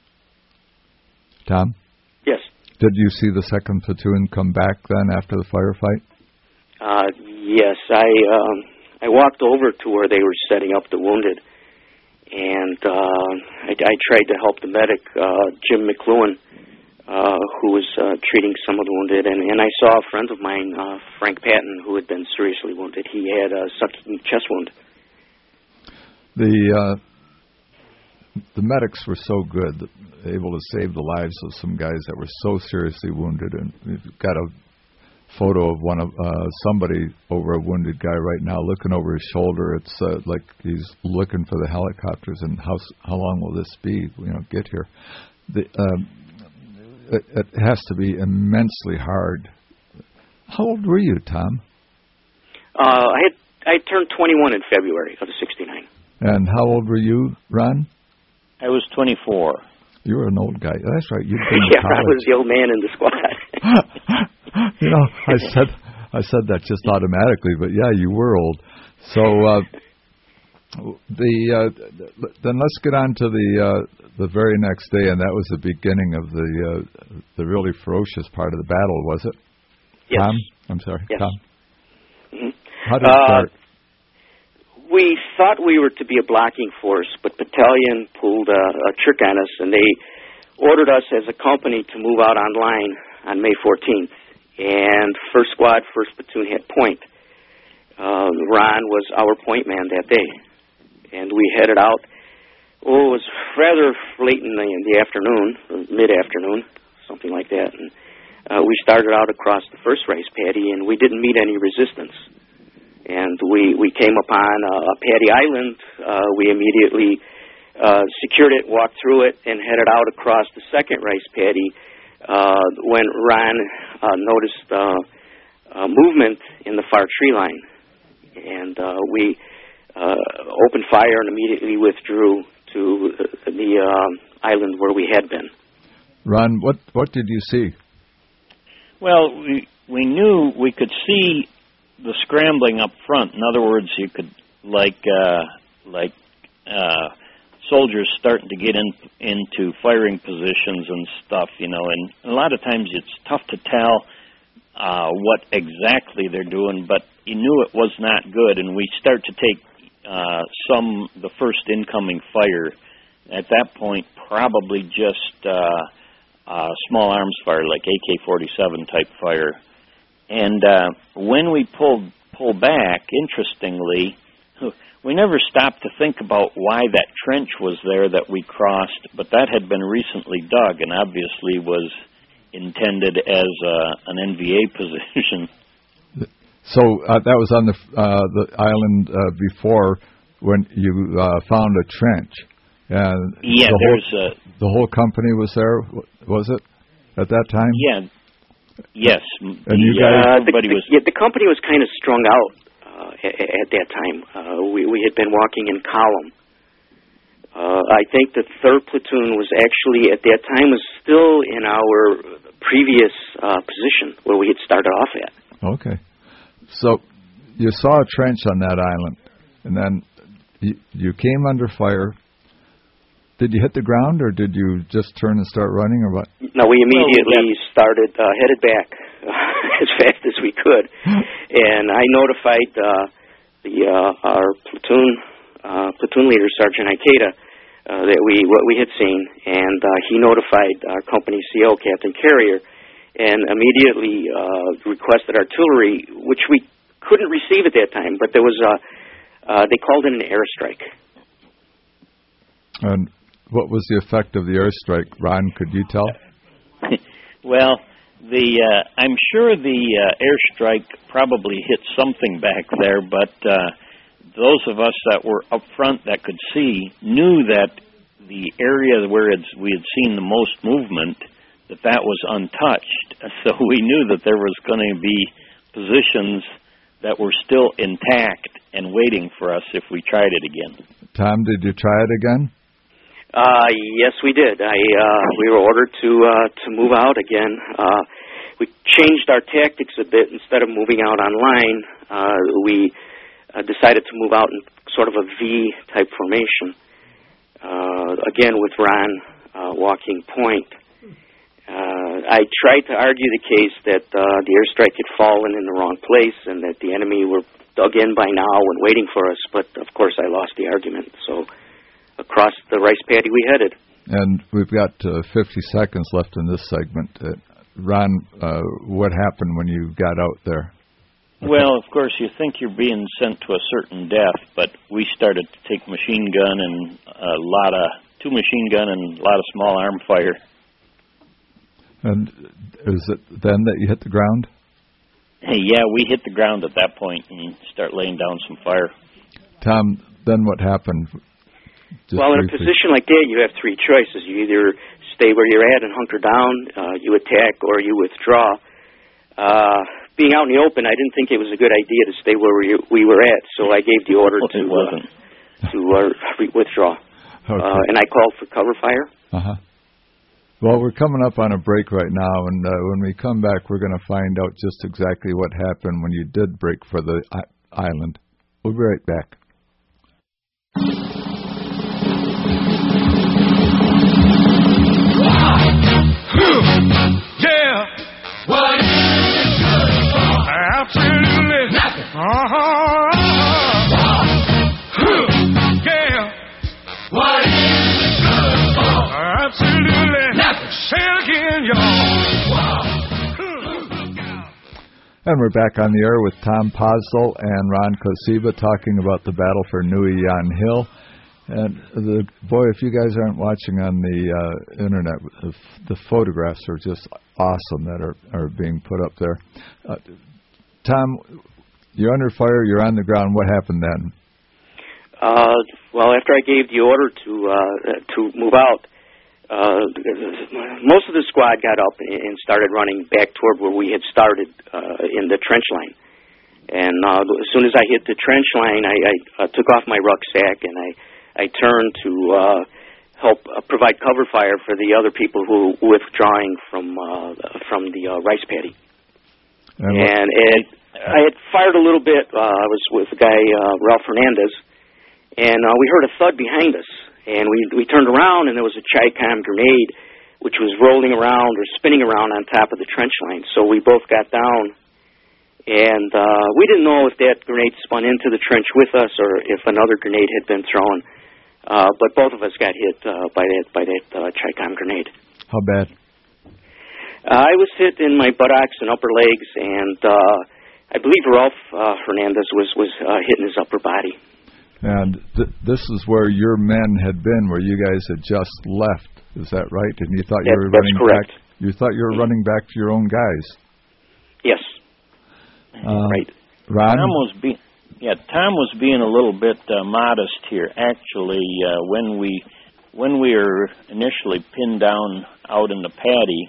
Tom? Yes. Did you see the second platoon come back then after the firefight? Uh, yes, I um, I walked over to where they were setting up the wounded. And uh, I, I tried to help the medic, uh, Jim McLuhan, uh, who was uh, treating some of the wounded. And, and I saw a friend of mine, uh, Frank Patton, who had been seriously wounded. He had a sucking chest wound. The uh, the medics were so good, able to save the lives of some guys that were so seriously wounded. And we've got a photo of one of uh, somebody over a wounded guy right now, looking over his shoulder. It's uh, like he's looking for the helicopters, and how how long will this be? You know, get here. The, um, it, it has to be immensely hard. How old were you, Tom? Uh, I had I turned twenty-one in February of sixty-nine. And how old were you, Ron? I was twenty-four. You were an old guy. That's right. You'd been yeah, to college. I was the old man in the squad. You know, I said I said that just automatically, but yeah, you were old. So uh, the uh, then let's get on to the uh, the very next day, and that was the beginning of the uh, the really ferocious part of the battle, was it? Yes. Tom, I'm sorry, yes. Tom. Mm-hmm. How did it uh, start? We thought we were to be a blocking force, but Battalion pulled a, a trick on us, and they ordered us as a company to move out on line on May fourteenth. And first squad, first platoon had point. uh, Ron was our point man that day. And we headed out. Oh, it was rather late in the, in the afternoon, or mid-afternoon, something like that. And uh, we started out across the first rice paddy, and we didn't meet any resistance. And we, we came upon a, a paddy island. Uh, we immediately uh, secured it, walked through it, and headed out across the second rice paddy uh, when Ron uh, noticed uh, uh, movement in the far tree line. And uh, we uh, opened fire and immediately withdrew to the, the uh, island where we had been. Ron, what, what did you see? Well, we, we knew we could see the scrambling up front. In other words, you could, like, uh, like uh, soldiers starting to get in into firing positions and stuff, you know, and a lot of times it's tough to tell uh, what exactly they're doing, but you knew it was not good, and we start to take uh, some, the first incoming fire. At that point, probably just uh, uh, small arms fire, like A K forty-seven type fire. And uh, when we pulled pull back, interestingly, we never stopped to think about why that trench was there that we crossed, but that had been recently dug and obviously was intended as uh, an N V A position. So uh, that was on the uh, the island uh, before when you uh, found a trench. And yeah, the there's whole, a... The whole company was there, was it, at that time? Yeah. Yes. And the, you guys... Uh, the, everybody the, was... yeah, the company was kind of strung out uh, at, at that time. Uh, we, we had been walking in column. Uh, I think the third platoon was actually, at that time, was still in our previous uh, position where we had started off at. Okay. So you saw a trench on that island, and then you, you came under fire. Did you hit the ground, or did you just turn and start running, or what? No, we immediately well, started, uh, headed back uh, as fast as we could. And I notified uh, the uh, our platoon uh, platoon leader, Sergeant Ikeda, uh, that we what we had seen, and uh, he notified our company C O, Captain Carrier, and immediately uh, requested artillery, which we couldn't receive at that time. But there was a uh, they called in an airstrike. And what was the effect of the airstrike, Ron? Could you tell? Well, the uh, I'm sure the uh, airstrike probably hit something back there, but uh, those of us that were up front that could see knew that the area where it's, we had seen the most movement, that that was untouched. So we knew that there was going to be positions that were still intact and waiting for us if we tried it again. Tom, did you try it again? Uh, yes, we did. I uh, we were ordered to uh, to move out again. Uh, we changed our tactics a bit. Instead of moving out on line, uh, we uh, decided to move out in sort of a V type formation. Uh, again, with Ron uh, walking point. Uh, I tried to argue the case that uh, the airstrike had fallen in the wrong place and that the enemy were dug in by now and waiting for us. But of course, I lost the argument. So. Across the rice paddy we headed. And we've got uh, fifty seconds left in this segment. Uh, Ron, uh, what happened when you got out there? Well, of course, you think you're being sent to a certain death, but we started to take machine gun and a lot of, two machine gun and a lot of small arm fire. And is it then that you hit the ground? Hey, yeah, we hit the ground at that point and start laying down some fire. Tom, then what happened? Just well, in briefly. a position like that, you have three choices. You either stay where you're at and hunker down, uh, you attack, or you withdraw. Uh, being out in the open, I didn't think it was a good idea to stay where we, we were at, so I gave the order to uh, to uh, withdraw. Okay. Uh, and I called for cover fire. Uh-huh. Well, we're coming up on a break right now, and uh, when we come back, we're going to find out just exactly what happened when you did break for the I- island. We'll be right back. Yeah. What is it good for? Absolutely nothing. Uh-huh. Yeah. What is it good for? Absolutely nothing. Say it again, y'all. And we're back on the air with Tom Postel and Ron Kosiba talking about the battle for Nui Yan Hill. And the boy, if you guys aren't watching on the uh, internet, the, the photographs are just awesome that are, are being put up there. Uh, Tom, you're under fire. You're on the ground. What happened then? Uh, well, after I gave the order to uh, to move out, uh, most of the squad got up and started running back toward where we had started uh, in the trench line. And uh, as soon as I hit the trench line, I, I uh, took off my rucksack and I, I turned to uh, help uh, provide cover fire for the other people who were withdrawing from uh, from the uh, rice paddy. And, and it, I had fired a little bit. Uh, I was with the guy, uh, Ralph Hernandez, and uh, we heard a thud behind us. And we we turned around, and there was a Chi-Com grenade, which was rolling around or spinning around on top of the trench line. So we both got down, and uh, we didn't know if that grenade spun into the trench with us or if another grenade had been thrown. Uh, but both of us got hit uh, by that by that uh, Chi-Com grenade. How bad? Uh, I was hit in my buttocks and upper legs, and uh, I believe Ralph uh, Hernandez was was uh, hit in his upper body. And th- this is where your men had been, where you guys had just left. Is that right? And you thought that, you were that's running correct. back. You thought you were running back to your own guys. Yes. Uh, right. Ron? Tom was being yeah. Tom was being a little bit uh, modest here. Actually, uh, when we when we were initially pinned down out in the paddy,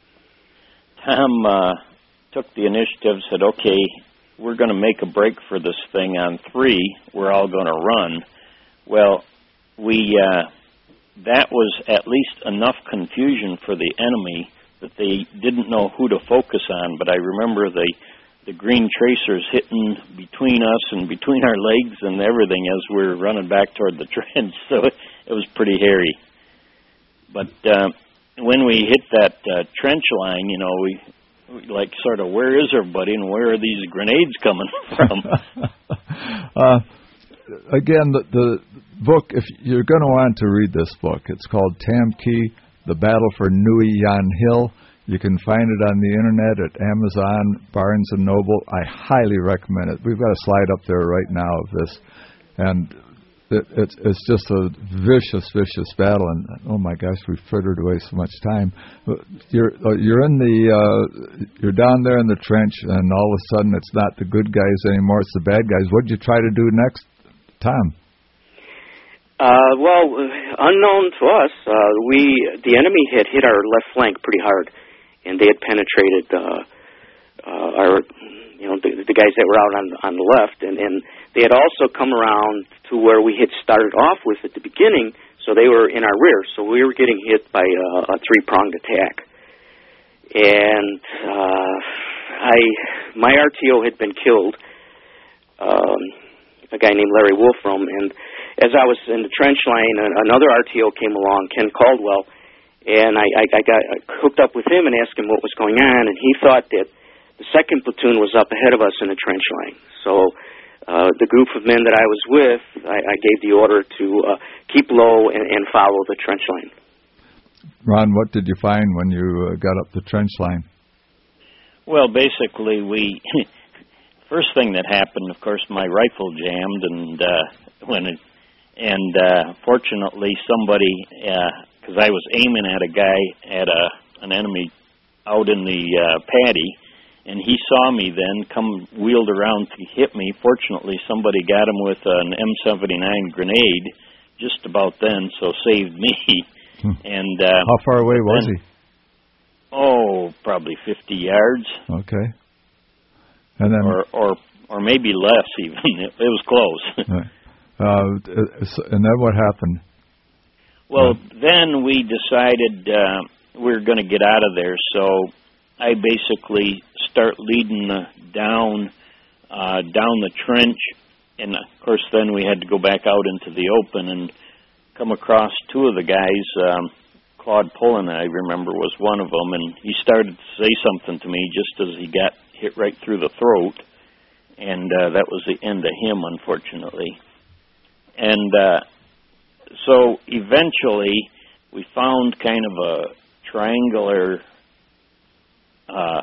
Tom uh, took the initiative. Said, "Okay, we're going to make a break for this thing on three. We're all going to run." Well, we uh, that was at least enough confusion for the enemy that they didn't know who to focus on. But I remember the the green tracers hitting between us and between our legs and everything as we were running back toward the trench. So it, it was pretty hairy. But uh, when we hit that uh, trench line, you know, we like sort of, where is everybody and where are these grenades coming from? uh, again, the, the book, if you're going to want to read this book, it's called Tam Kee, The Battle for Nui Yan Hill. You can find it on the internet at Amazon, Barnes and Noble. I highly recommend it. We've got a slide up there right now of this. And it, it's, it's just a vicious, vicious battle, and oh my gosh, we've frittered away so much time. You're you're in the uh, you're down there in the trench, and all of a sudden it's not the good guys anymore; it's the bad guys. What did you try to do next, Tom? Uh, well, unknown to us, uh, we the enemy had hit our left flank pretty hard, and they had penetrated uh, uh, our. You know, the, the guys that were out on on the left, and, and they had also come around to where we had started off with at the beginning, so they were in our rear. So we were getting hit by a, a three-pronged attack. And uh, I, my R T O had been killed, um, a guy named Larry Wolfram, and as I was in the trench line, another R T O came along, Ken Caldwell, and I, I, I got hooked up with him and asked him what was going on, and he thought that the second platoon was up ahead of us in the trench line. So uh, the group of men that I was with, I, I gave the order to uh, keep low and, and follow the trench line. Ron, what did you find when you uh, got up the trench line? Well, basically, we first thing that happened, of course, my rifle jammed, and uh, when it, and uh, fortunately, somebody, because uh, I was aiming at a guy at a an enemy out in the uh, paddy. And he saw me then, come wheeled around to hit me. Fortunately, somebody got him with an M seventy-nine grenade just about then, so saved me. Hmm. And uh, how far away was then, he? Oh, probably fifty yards. Okay. And then, or or or maybe less even. It, it was close. uh, and then what happened? Well, uh, then we decided uh, we were going to get out of there, so I basically start leading uh, down uh, down the trench, and of course then we had to go back out into the open and come across two of the guys. Um, Claude Pullen, I remember, was one of them, and he started to say something to me just as he got hit right through the throat, and uh, that was the end of him, unfortunately. And uh, so eventually we found kind of a triangular Uh,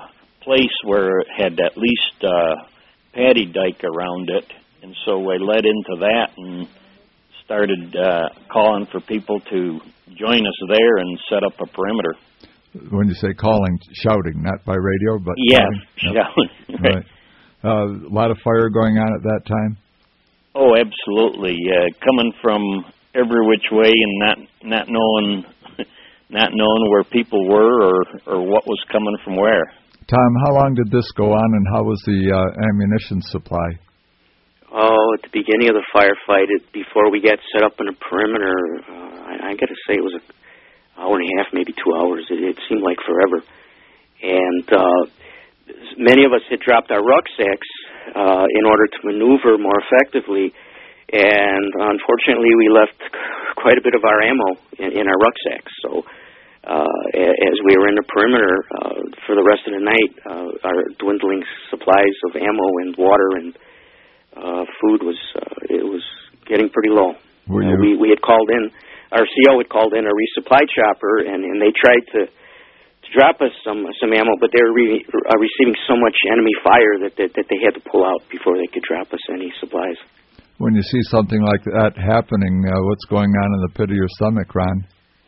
place where it had at least uh, paddy dike around it, and so I led into that and started uh, calling for people to join us there and set up a perimeter. When you say calling, shouting, not by radio, but yeah, calling. shouting. Right. Right. Uh, a lot of fire going on at that time. Oh, absolutely. Uh, coming from every which way and not not knowing not knowing where people were or or what was coming from where. Tom, how long did this go on, and how was the uh, ammunition supply? Oh, at the beginning of the firefight, it, before we got set up in a perimeter, uh, I, I got to say it was an hour and a half, maybe two hours. It, it seemed like forever. And uh, many of us had dropped our rucksacks uh, in order to maneuver more effectively. And unfortunately, we left quite a bit of our ammo in, in our rucksacks. So uh, as we were in the perimeter uh, for the rest of the night, uh, our dwindling supplies of ammo and water and uh, food was uh, it was getting pretty low. Were you? Uh, we we had called in, our C O had called in a resupply chopper, and, and they tried to, to drop us some some ammo, but they were re, uh, receiving so much enemy fire that, that that they had to pull out before they could drop us any supplies. When you see something like that happening, uh, what's going on in the pit of your stomach, Ron?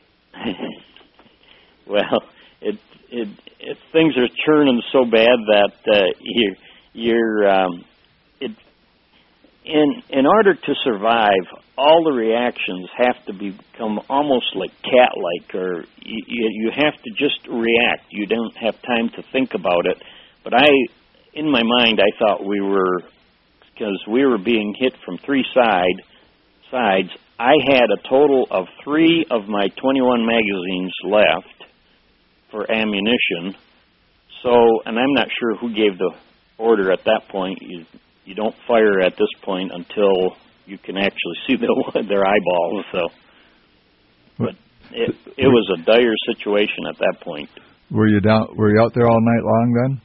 Well, it, it, it things are churning so bad that uh, you, you're um, it, in in order to survive, all the reactions have to become almost like cat-like, or you, you have to just react. You don't have time to think about it. But I, in my mind, I thought we were, because we were being hit from three side sides. I had a total of three of my twenty-one magazines left for ammunition. So, and I'm not sure who gave the order at that point. You you don't fire at this point until you can actually see the, their eyeballs. So, but it it was a dire situation at that point. Were you down? Were you out there all night long then?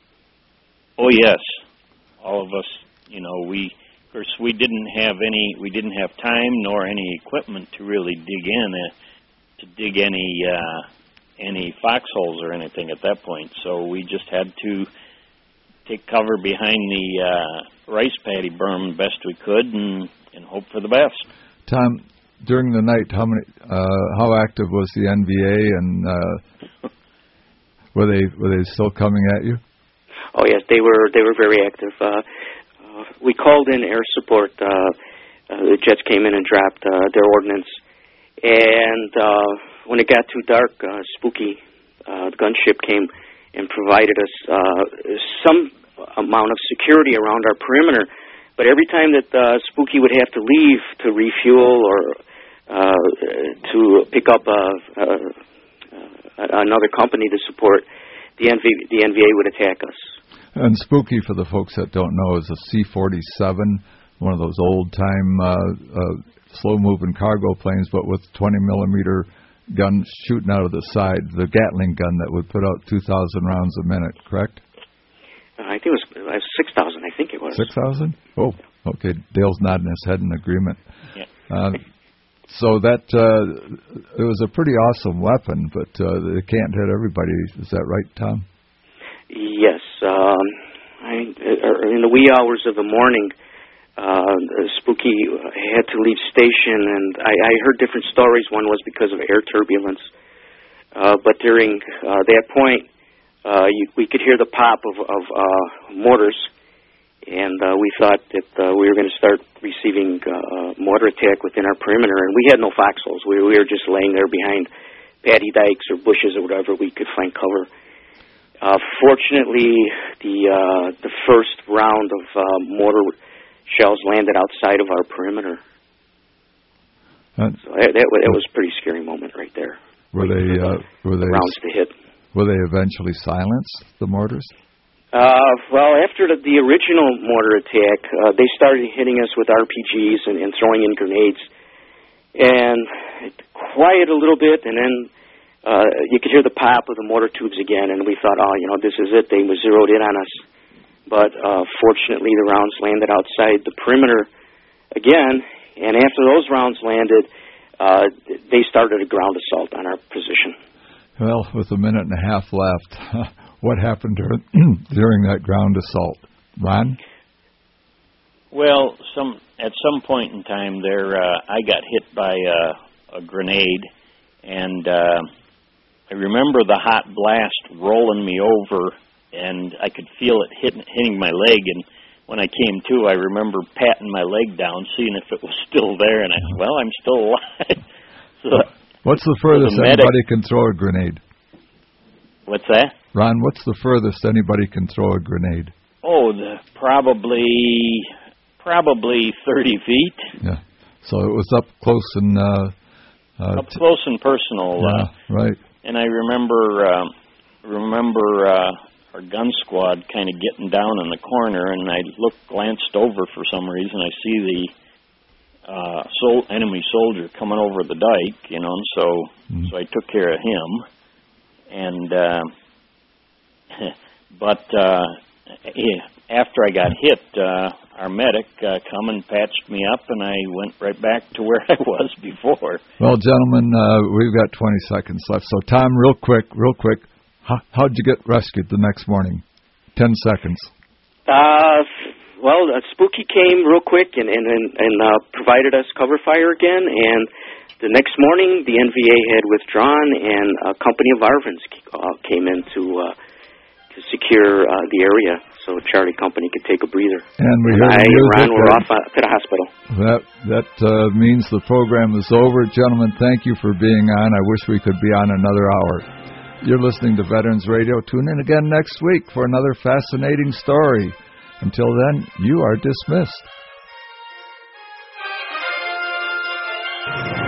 Oh yes, all of us. You know, we of course we didn't have any. We didn't have time nor any equipment to really dig in uh, to dig any. Uh, any foxholes or anything at that point, so we just had to take cover behind the uh, rice paddy berm best we could and, and hope for the best. Tom, during the night, how many, uh, how active was the N V A, and uh, were they were they still coming at you? Oh yes, they were they were very active. Uh, uh, we called in air support. Uh, uh, the jets came in and dropped uh, their ordnance, and. Uh, When it got too dark, uh, Spooky, uh, the gunship, came and provided us uh, some amount of security around our perimeter. But every time that uh, Spooky would have to leave to refuel or uh, to pick up a, a, a, another company to support, the N V, the N V A would attack us. And Spooky, for the folks that don't know, is a C forty-seven, one of those old-time uh, uh, slow-moving cargo planes, but with twenty millimeter gun shooting out of the side, the Gatling gun that would put out two thousand rounds a minute, correct? Uh, I think it was, it was six thousand, I think it was. six thousand? Oh, okay. Dale's nodding his head in agreement. Yeah. Uh, so that, uh, it was a pretty awesome weapon, but uh, it can't hit everybody. Is that right, Tom? Yes. Um, I, in the wee hours of the morning, Uh, Spooky had to leave station, and I, I heard different stories. One was because of air turbulence. Uh, but during uh, that point, uh, you, we could hear the pop of, of uh, mortars, and uh, we thought that uh, we were going to start receiving uh, mortar attack within our perimeter, and we had no foxholes. We, we were just laying there behind paddy dikes or bushes or whatever we could find cover. Uh, fortunately, the uh, the first round of uh, mortar shells landed outside of our perimeter. Uh, so that, that, that was a pretty scary moment right there. Were they uh, were they rounds to hit? Were they eventually silenced, the mortars? Uh, well, after the, the original mortar attack, uh, they started hitting us with R P Gs and, and throwing in grenades, and it quieted a little bit, and then uh, you could hear the pop of the mortar tubes again, and we thought, oh, you know, this is it. They were zeroed in on us. But uh, fortunately, the rounds landed outside the perimeter again, and after those rounds landed, uh, they started a ground assault on our position. Well, with a minute and a half left, what happened during, during that ground assault. Ron? Well, some at some point in time there, uh, I got hit by a, a grenade, and uh, I remember the hot blast rolling me over, and I could feel it hitting, hitting my leg, and when I came to, I remember patting my leg down, seeing if it was still there, and I said, well, I'm still alive. so, what's the furthest so the medic, anybody can throw a grenade? What's that? Ron, what's the furthest anybody can throw a grenade? Oh, the, probably probably thirty feet. Yeah. So it was up close and uh, uh, up close and personal. Yeah, uh, right. And I remember um, remember uh, our gun squad kind of getting down in the corner, and I looked, glanced over for some reason. I see the uh, sol- enemy soldier coming over the dike, you know. And so mm. so I took care of him, and uh, but. Uh, After I got hit, uh, our medic uh, come and patched me up, and I went right back to where I was before. Well, gentlemen, uh, we've got twenty seconds left. So, Tom, real quick, real quick, how, how'd you get rescued the next morning? Ten seconds. Uh, well, uh, Spooky came real quick and and and, and uh, provided us cover fire again, and the next morning the N V A had withdrawn, and a company of Arvins uh, came in to uh, to secure uh, the area, so Charlie Company could take a breather. And we and heard I and Ron were that, off uh, to the hospital. That that uh, means the program is over. Gentlemen, thank you for being on. I wish we could be on another hour. You're listening to Veterans Radio. Tune in again next week for another fascinating story. Until then, you are dismissed.